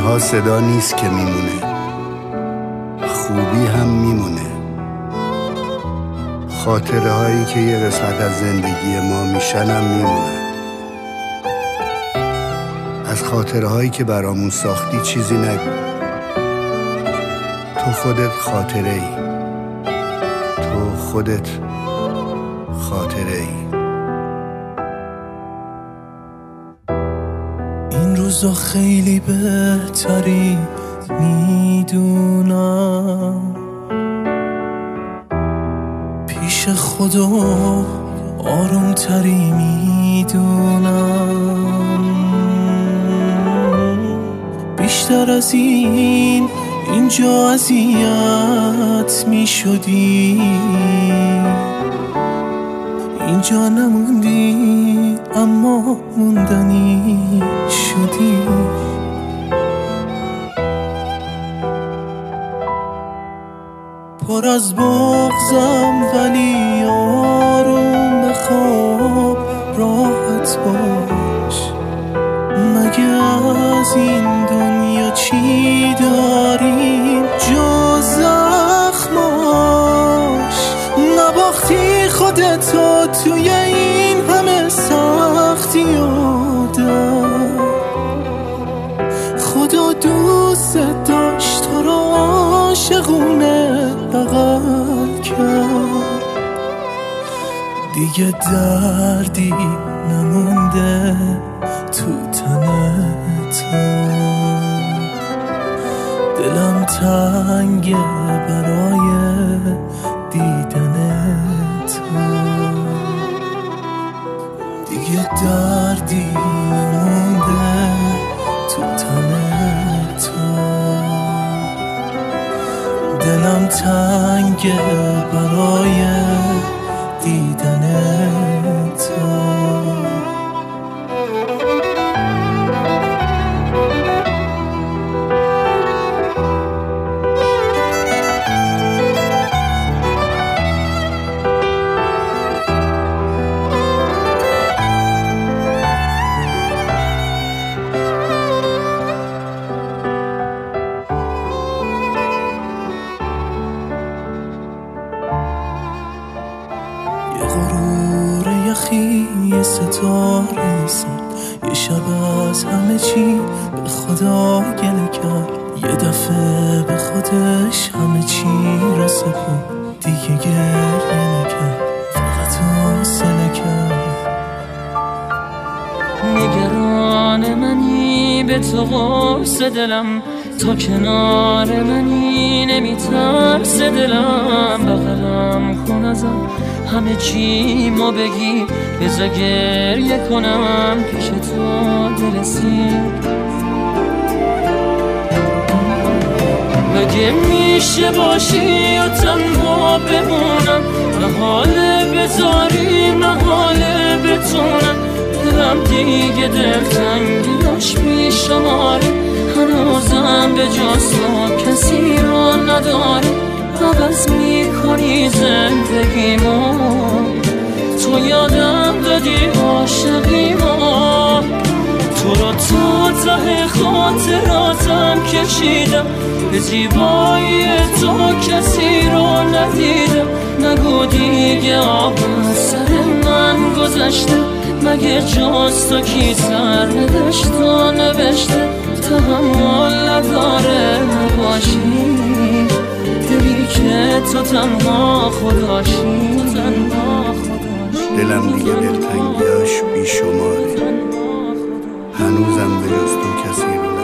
تنها صدا نیست که میمونه، خوبی هم میمونه. خاطره هایی که یه قسمت از زندگی ما میشن هم میمونن. از خاطره هایی که برامون ساختی چیزی نگو. تو خودت خاطره ای، تو خودت خاطره ای. این روزا خیلی بهتری میدونم، پیش خدا آروم تری میدونم. بیشتر از اینجا اذیت میشدی، اینجا نموندی اما موندنی شدی. پر از بغضم ولی آروم بخواب، راحت باش. مگه از این دنیا چی داریم جز زخماش؟ نباختی خودتو توی این همه سختی آدم. خدا دوست داشت تو رو عاشقونه بغل کرد. دیگه دردی نمونده تو تنت، دلم تنگه برای دیدنت. دیگه دردی نمونده تو تنت، دلم تنگه برای دیدنت. یه غرور یخی، یه ستاره ساد، یه شب از همه چی به خدا گله کرد. یه دفعه به خودش همه چی را سپرد، دیگه گریه نکرد، فقط حوصله کرد. نگران منی به تو قرص دلم، تا کنار منی نمیترس دلم. بغلم کن ازم همه چی ما بگی، بذار گریه کنم پیش تو دلسیر. مگه میشه باشی و تنها بمونم، محاله بذاری محاله بتونم. دلم دیگه دلتنگیش بیشماره، هنوزم به جز تو کسی رو نداری. عوض میکنی زندگیمو، تو یادم دادی عاشقیمو. تو رو تا ته خاطراتم کشیدم، به زیبایی تو کسی رو ندیدم. نگو دیگه آب سر من گذشته، مگه جز تو کی سر نداشت و نوشته. تحمل نداره نباشی، دلی که تو تنها خداشی. دلم دیگه دلتنگیاش بیشماره، هنوزم به جز تو کسی رو